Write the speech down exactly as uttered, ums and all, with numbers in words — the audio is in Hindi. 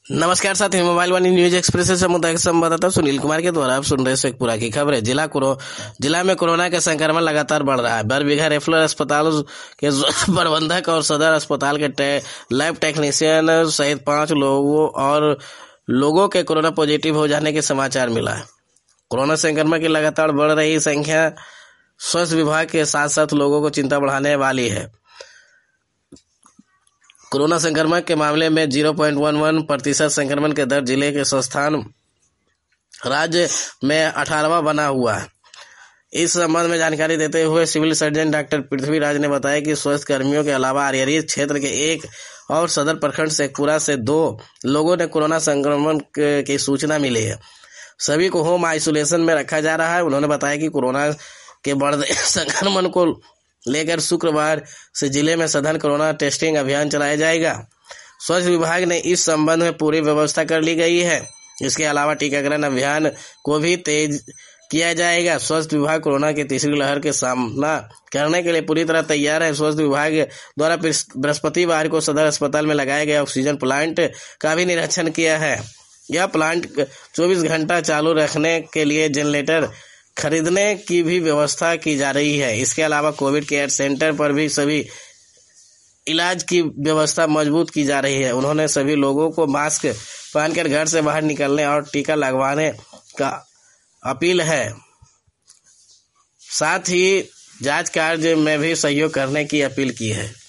नमस्कार साथियों, मोबाइल वाणी न्यूज एक्सप्रेस से सामुदायिक संवाददाता सुनील कुमार के द्वारा आप सुन रहे शेखपुरा की खबरें। जिला कोरो जिला में कोरोना का संक्रमण लगातार बढ़ रहा है। बरबीघा रेफरल अस्पताल के प्रबंधक और सदर अस्पताल के टे, लैब टेक्नीशियन सहित पांच लोगों और लोगों के कोरोना पॉजिटिव हो जाने के समाचार मिला है। कोरोना संक्रमण की लगातार बढ़ रही संख्या स्वास्थ्य विभाग के साथ साथ लोगों को चिंता बढ़ाने वाली है। कोरोना संक्रमण के मामले में जीरो पॉइंट वन वन प्रतिशत संक्रमण के दर जिले के संस्थान राज्य में अठारहवां बना हुआ है। इस संबंध में जानकारी देते हुए सिविल सर्जन डॉक्टर पृथ्वीराज ने बताया कि स्वास्थ्य कर्मियों के अलावा अरियरी क्षेत्र के एक और सदर प्रखंड शेखपुरा से दो लोगों ने कोरोना संक्रमण की सूचना मिली है। सभी को होम आइसोलेशन में रखा जा रहा है। उन्होंने बताया कि कोरोना के बढ़ते संक्रमण को लेकर शुक्रवार से जिले में सघन कोरोना टेस्टिंग अभियान चलाया जाएगा। स्वास्थ्य विभाग ने इस संबंध में पूरी व्यवस्था कर ली गई है। इसके अलावा टीकाकरण अभियान को भी तेज किया जाएगा। स्वास्थ्य विभाग कोरोना की तीसरी लहर के सामना करने के लिए पूरी तरह तैयार है। स्वास्थ्य विभाग द्वारा बृहस्पतिवार को सदर अस्पताल में लगाए गए ऑक्सीजन प्लांट का भी निरीक्षण किया है। यह प्लांट चौबीस घंटा चालू रखने के लिए जनरेटर खरीदने की भी व्यवस्था की जा रही है। इसके अलावा कोविड केयर सेंटर पर भी सभी इलाज की व्यवस्था मजबूत की जा रही है। उन्होंने सभी लोगों को मास्क पहनकर घर से बाहर निकलने और टीका लगवाने का अपील है। साथ ही जांच कार्य में भी सहयोग करने की अपील की है।